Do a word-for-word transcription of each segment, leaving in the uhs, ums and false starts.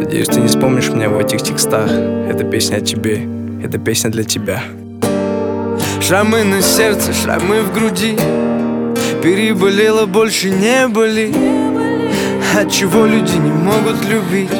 Надеюсь, ты не вспомнишь меня в этих текстах. Эта песня о тебе, эта песня для тебя. Шрамы на сердце, шрамы в груди. Переболела, больше не болит. Отчего люди не могут любить?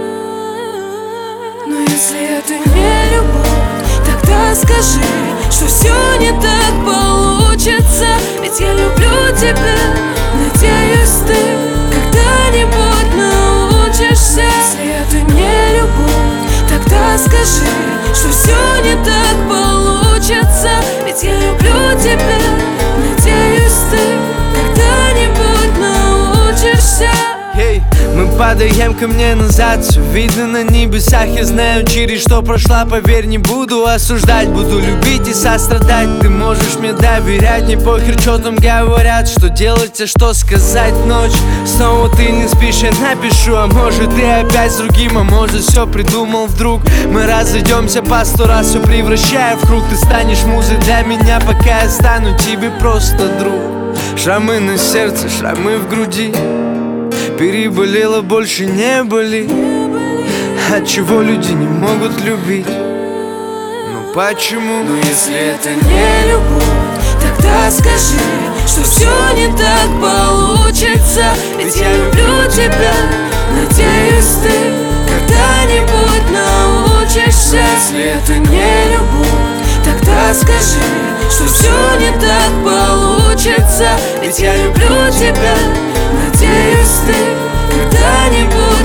Но если это не любовь, тогда скажи, что все не так получится. Ведь я люблю тебя, надеюсь, ты когда-нибудь научишься. Если это не любовь, тогда скажи, что все не так получится. Ведь я люблю тебя, надеюсь, ты когда-нибудь научишься. Hey, мы падаем ко мне назад, все видно на небесах. Я знаю, через что прошла, поверь, не буду осуждать. Буду любить и сострадать, ты можешь мне доверять. Не похер, что там говорят, что делать, а что сказать. Ночь, снова ты не спишь, я напишу. А может ты опять с другим, а может все придумал вдруг. Мы разойдемся по сто раз, все превращая в круг. Ты станешь музой для меня, пока я стану тебе просто друг. Шрамы на сердце, шрамы в груди. Переболела, больше не болит. Отчего люди не могут любить? Ну почему? Но если это не любовь, тогда скажи, что все не так получится. Ведь я люблю тебя, надеюсь, ты когда-нибудь научишься. Если это не любовь, тогда скажи, что все не так получится. Ведь я люблю тебя, надеюсь, ты когда-нибудь